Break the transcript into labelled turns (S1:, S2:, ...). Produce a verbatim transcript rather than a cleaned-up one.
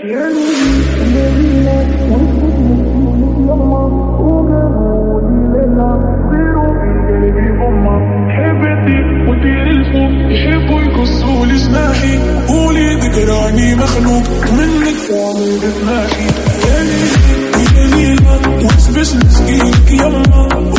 S1: يحبوا يقصوا لي جناحي قولي ذكراني مخلوق منك وعمري بتناحي يا ليلي يا ليلى وانت باش نسقيك يما